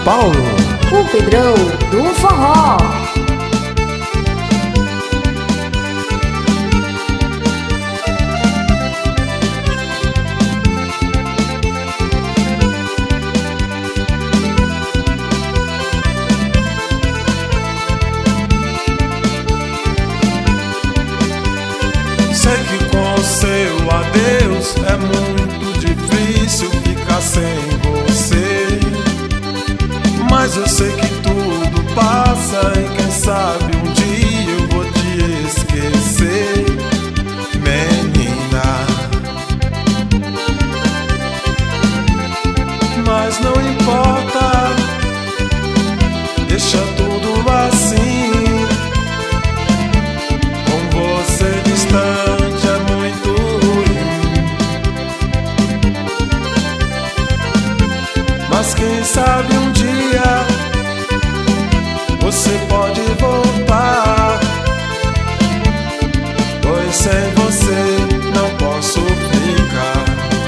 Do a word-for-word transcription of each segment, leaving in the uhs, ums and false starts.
Paulo, o Pedrão do Forró. Sei que com o seu adeus é muito difícil ficar sem você, mas eu sei que tudo passa e quem sabe um dia eu vou te esquecer, menina. Mas não importa, deixa tudo assim. Com você distante é muito ruim, mas quem sabe um dia você pode voltar, pois sem você não posso ficar.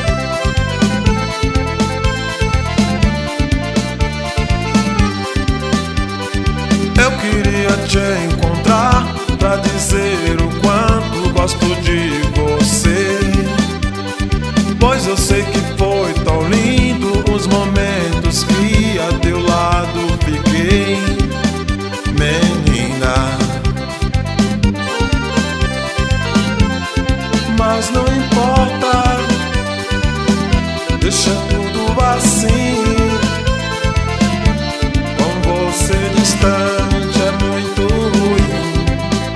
Eu queria te encontrar pra dizer o quanto gosto de você, pois eu sei que foi tão lindo os momentos que a teu lado fiquei, menina. Mas não importa, deixa tudo assim. Com você distante é muito ruim,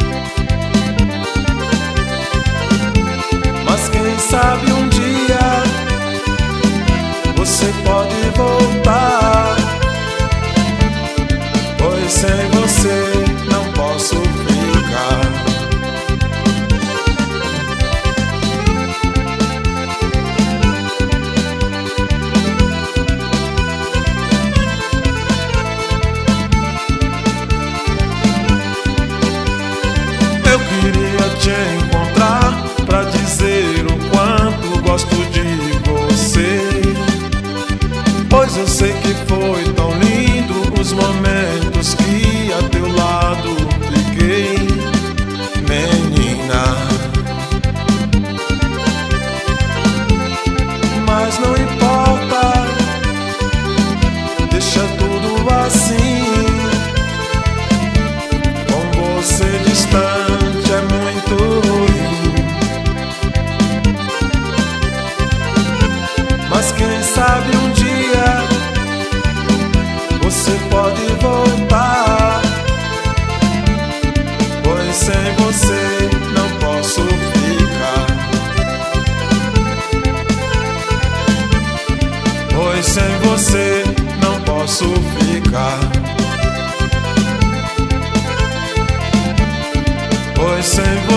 mas quem sabe um dia você pode voltar, pois sem você não posso ficar. Eu queria te encontrar pra dizer o quanto gosto de você, pois eu sei que foi tão lindo os momentos que a teu lado fiquei, menina. Mas não importa, deixa tudo assim. Com você distante é muito ruim, mas quem sabe um dia você pode voltar, pois sem você não posso ficar, pois sem você não posso ficar, pois sem